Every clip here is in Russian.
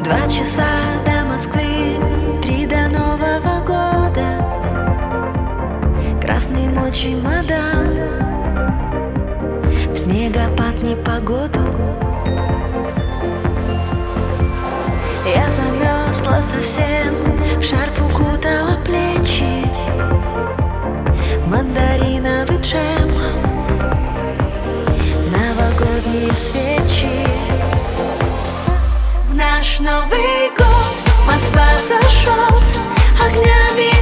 2 часа до Москвы, 3 до Нового года. Красный мой чемодан, в снегопад непогоду. Я замерзла совсем, в шарф укутала плечи. Мандариновый джем, новогодние свечи. В наш Новый год Москва зажжет огнями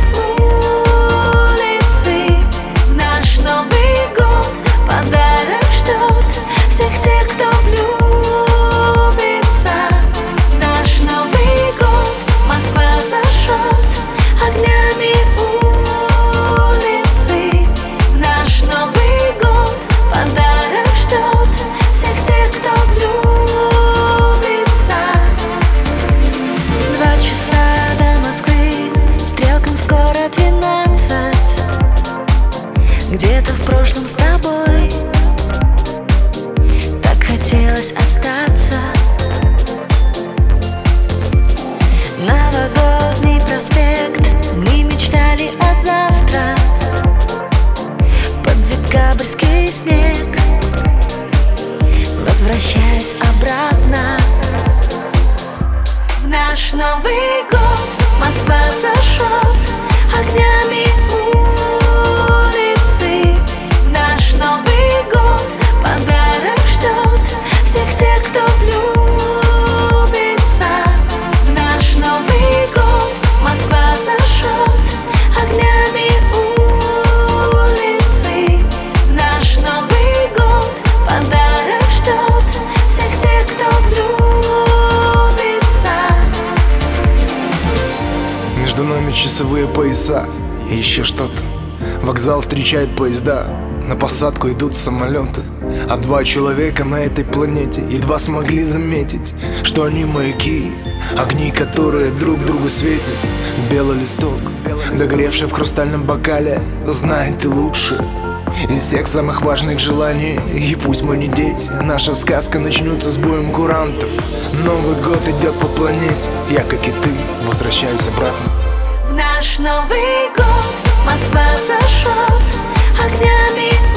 улицы. В наш Новый год подарок ждет всех тех, кто влюбится. В наш Новый год Москва зажжет огнями улицы. В наш Новый год подарок ждет всех тех, кто влюбится. 2 часа до Москвы, стрелкам скоро 12. Где-то в прошлом с тобой так хотелось остаться. Новогодний проспект, мы мечтали о завтра. Под декабрьский снег, возвращаясь обратно. В наш Новый год Москва зажжет огнями улицы. В наш Новый год подарок ждет всех тех, кто влюбится. В наш Новый год Москва зажжет огнями улицы. В наш Новый год подарок ждет всех тех, кто влюбится. Между нами часовые пояса и еще что-то. Вокзал встречает поезда, на посадку идут самолеты. А 2 человека на этой планете едва смогли заметить, что они маяки, огни, которые друг другу светят. Белый листок, догоревший в хрустальном бокале, знает ты лучше из всех самых важных желаний. И пусть мы не дети, наша сказка начнется с боем курантов. Новый год идет по планете, я, как и ты, возвращаюсь обратно. В наш Новый год Москва зажжет огнями